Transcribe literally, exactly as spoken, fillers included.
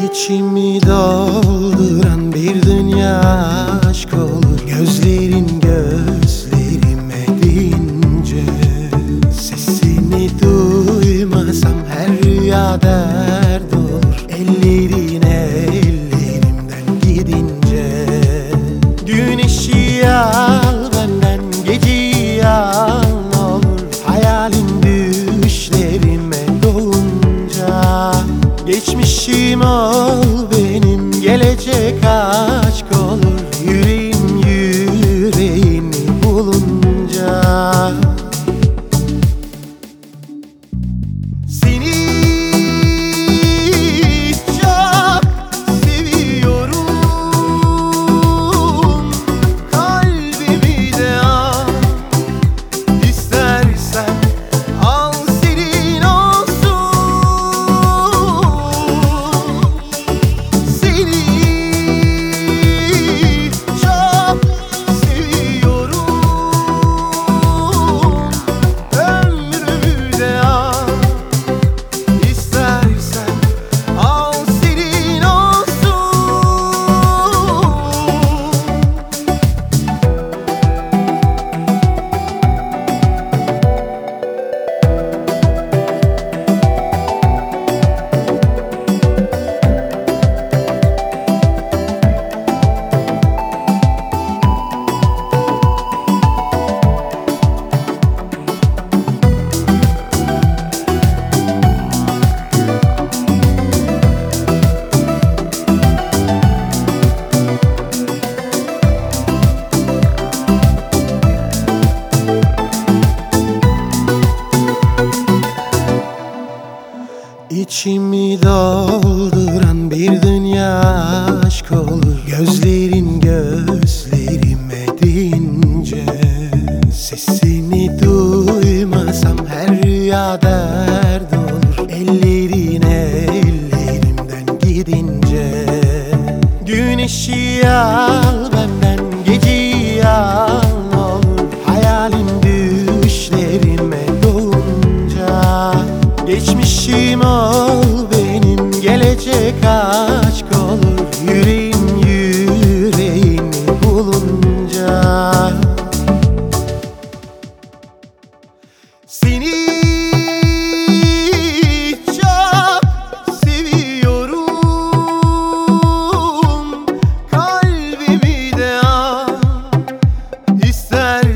İçimi dolduran bir dünya aşk olur. Gözlerin gözlerime deyince, sesini duymasam her rüya dert olur. Ellerin ellerimden gidince, güneşi al benden, geceyi al ne olur. Hayalin düşlerime dolunca, geçmişim ol benim, gelecek aşk olur. Yüreğim yüreğini bulunca, seni çok seviyorum. Kalbimi de al, istersen al senin olsun. Seni çok seviyorum. Ömrümü de al, istersen al senin olsun. İçimi dolduran bir dünya aşk olur. Gözlerin gözlerime deyince, sesini duymasam her rüya dert olur. Ellerin ellerimden gidince, güneşi al benden, geceyi al ne olur. Hayalin düşlerime dolunca, geçmişim ol benim, gelecek aşk olur. Yüreğim yüreğini bulunca, seni çok seviyorum. Kalbimi de al, ister